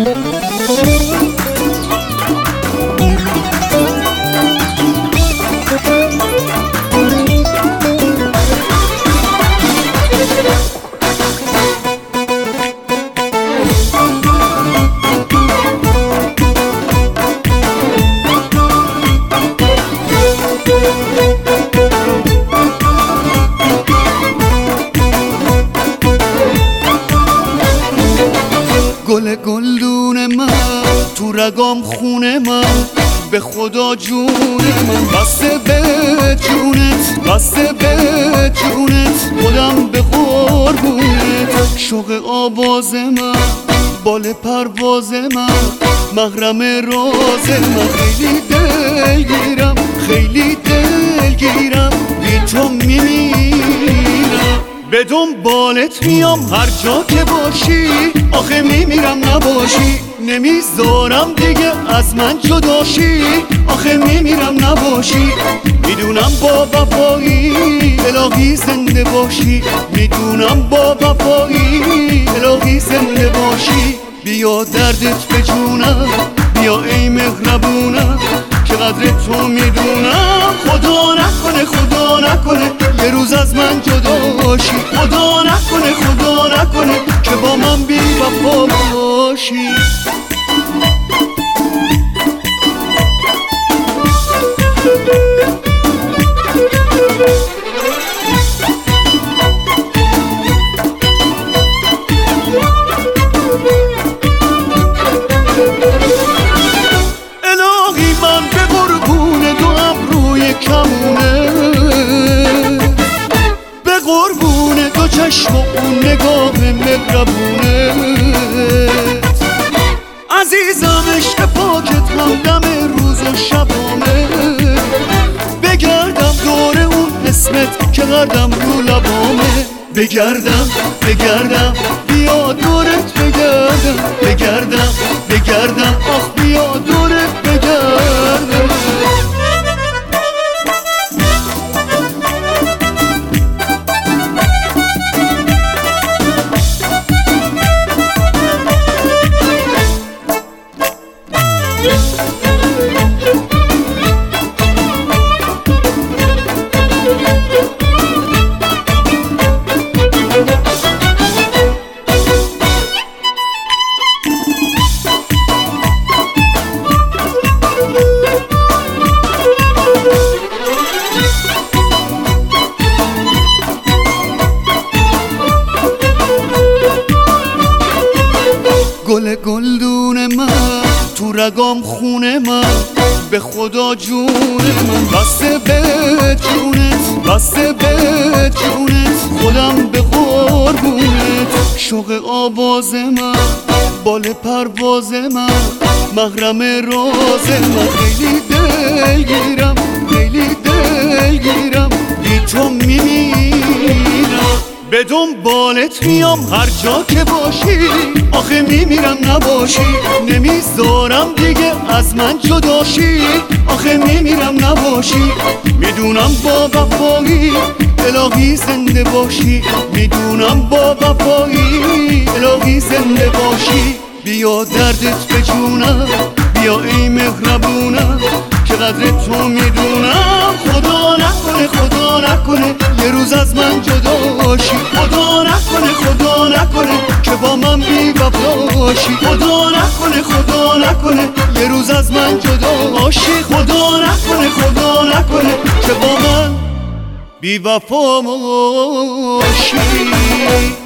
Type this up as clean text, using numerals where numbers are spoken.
گل گلدون من تو رگام خونه من، به خدا جون من بسته به جونت، بسته به جونت، خودم به قربونت. شوق آواز من، بال پرواز من، محرم راز من. خیلی دلگیرم، خیلی دلگیرم، بی تو میمیرم. به دنبالت میام هر جا که باشی، آخه میمیرم نباشی. نمیذارم دیگه از من جداشی، آخه میمیرم نباشی. میدونم با وفایی الهی زنده باشی، میدونم با وفایی الهی زنده باشی. بیا دردت به جونم، بیا ای مهربونم، که قدر تو میدونم. خدا نکنه، خدا نکنه یه روز از من جداشی. خدا نکنه، خدا نکنه که با من بی وفا باشی. الهی من به قربون دو ابروی کمونه، به قربون دو چشم و اون نگاه مهربونه. عزیزم عشق پاکت همدم روز و شبامه، بگردم دور اون اسمت که قدم رو لبامه. بگردم بگردم بیا دورت بگردم، بگردم بگردم آخ بیا دورت بگردم. گل گلدون من تو رگام خونه من، به خدا جون من بسته به جونت، بسته به جونت، خودم به قربونت. شوق آواز من، بال پرواز من، محرم راز من. خیلی دلگیرم، خیلی دلگیرم، بی تو میمیرم. به دنبالت میام هر جا که باشی، آخه میمیرم نباشی. نمیذارم دیگه از من جداشی، آخه میمیرم نباشی. میدونم با وفایی الهی زنده باشی، میدونم با وفایی الهی زنده باشی. بیا دردت به جونم، بیا ای مهربونم، که قدر تو میدونم. خدا نکنه، خدا نکنه یه روز از من جداشی. خدا نکنه، خدا نکنه که با من بی وفاشی. خدا نکنه، خدا نکنه یه روز از من جداشی. خدا نکنه، خدا نکنه که با من بی وفا باشی.